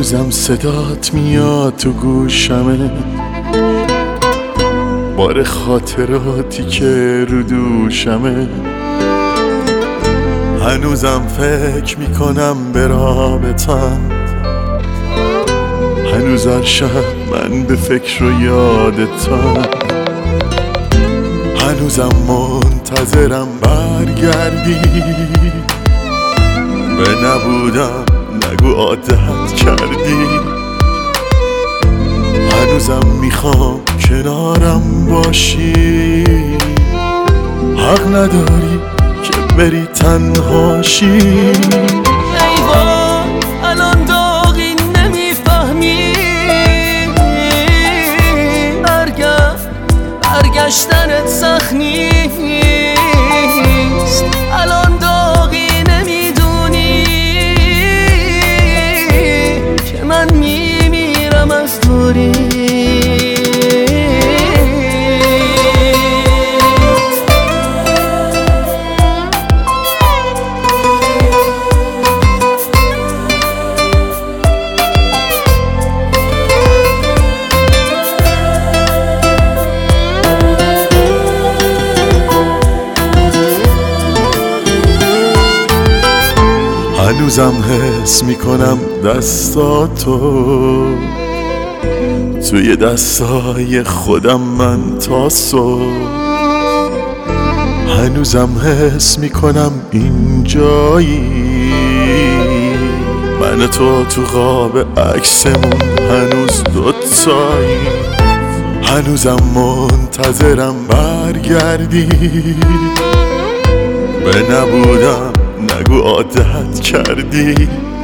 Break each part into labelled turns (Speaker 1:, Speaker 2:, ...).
Speaker 1: هنوزم صدات میاد تو گوشمه، بار خاطراتی که رو دوشمه. هنوزم فکر میکنم به رابطم، هنوز هر شب من به فکر و یادتم. هنوزم منتظرم برگردی، به نبودم نگو عادت کردی. هنوزم میخوام کنارم باشی، حق نداری که بری تنهاشی.
Speaker 2: ای وای الان داغی نمیفهمی، برگشتنت سخت نیست. الان داغی نمیدونی که من میمیرم از دوری.
Speaker 1: هنوزم حس میکنم دستاتو توی دستای خودم من تا صبح. هنوزم حس میکنم اینجایی، من تو تو قاب عکسمون هنوز دوتایی. هنوزم منتظرم برگردی، به نبودم نگو عادت کردی.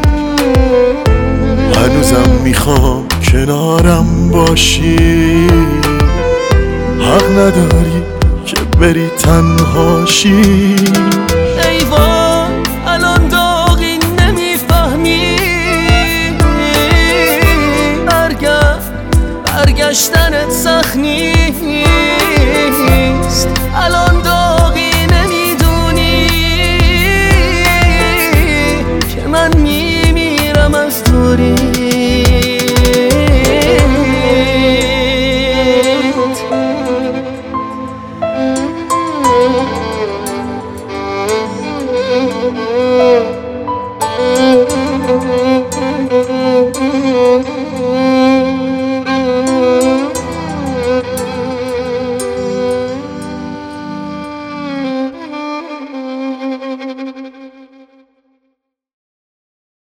Speaker 1: هنوزم میخوام کنارم باشی، حق نداری که بری تنهاشی.
Speaker 2: ای وای الان داغی نمیفهمی، برگشتنت سخت نیست.